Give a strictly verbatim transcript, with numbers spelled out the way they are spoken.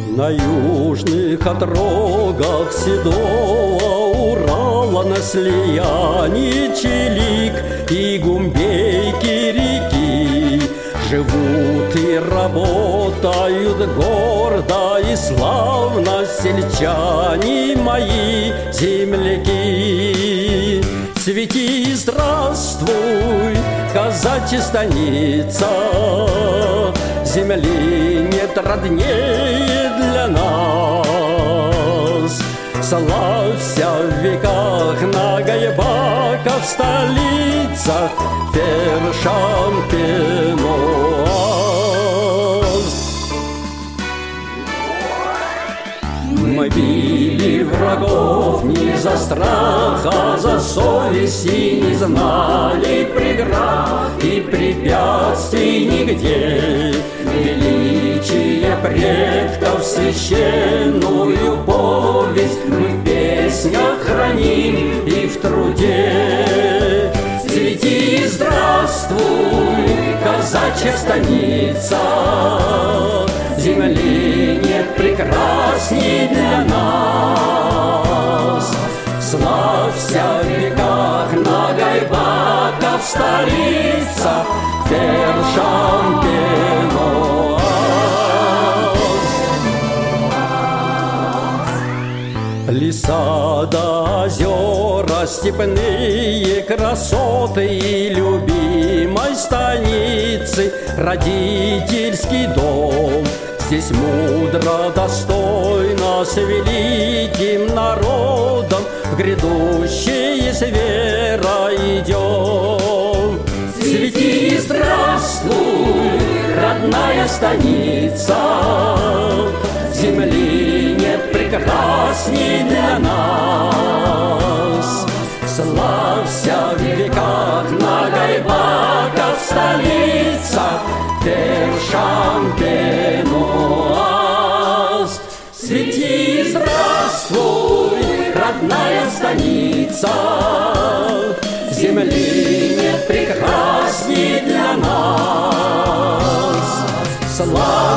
На южных отрогах седого Урала, на слиянии Чилик и Гумбейки реки живут и работают гордо и славно сельчане мои земляки. Цвети, здравствуй, казачья станица, земли нет роднее для нас. Славься в веках на Гайбака, в столицах Фершампенуаз. Мы били врагов не за страх, а за совесть, и не знали преград и препятствий нигде. Величие предков, священную повесть мы в песнях храним и в труде. Цвети, здравствуй, казачья станица, земли нет прекрасней для нас. Славься в веках на Гайбака, в столицах Фершампенуаз. Леса да озера, степные красоты и любимой станицы родительский дом. Здесь мудро, достойно, с великим народом в грядущее с верой идем. Цвети, здравствуй, родная станица, земли нет прекрасней для нас. Славься в веках на Гайбака, в столицах Фершампенуаз. Свети, здравствуй, родная станица, земли нет прекрасней для нас. Слава